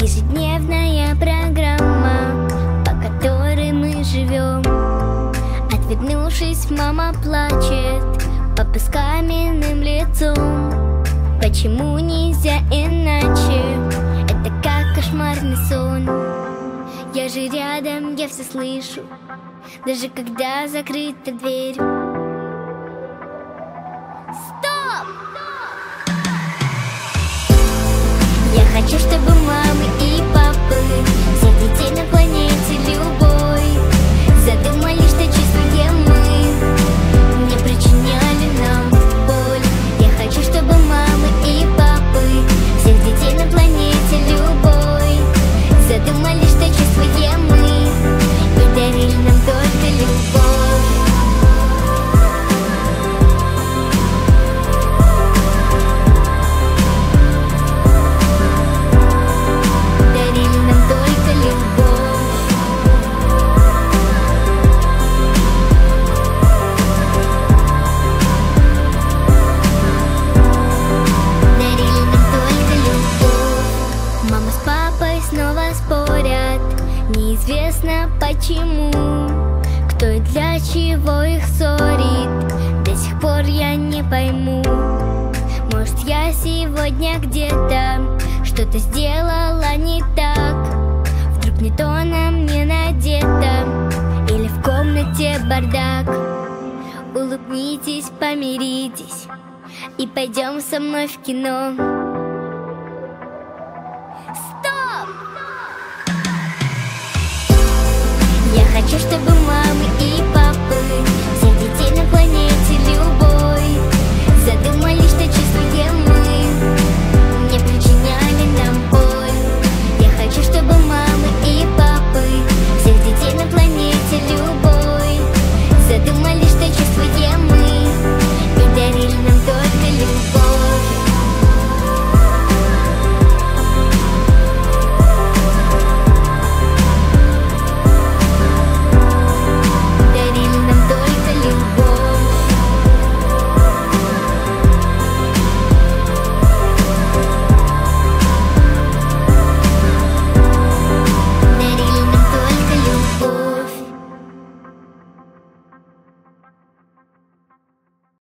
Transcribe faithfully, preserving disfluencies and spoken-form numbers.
Ежедневная программа, по которой мы живем. Отвернувшись, мама плачет, папа с каменным лицом. Почему нельзя иначе? Это как кошмарный сон. Я же рядом, я все слышу, даже когда закрыта дверь. Стоп! Я хочу, чтобы мамы и папы, всех детей на планете любой, задумали, что чувствуем мы, не причиняли нам боль. Я хочу, чтобы мамы и папы, всех детей на планете любой, задумали, что чувствуем мы, и дарили нам только любовь. Неизвестно почему, кто и для чего их ссорит, до сих пор я не пойму. Может, я сегодня где-то что-то сделала не так, вдруг не то на мне надето, или в комнате бардак. Улыбнитесь, помиритесь и пойдем со мной в кино. Я хочу, чтобы мамы и папы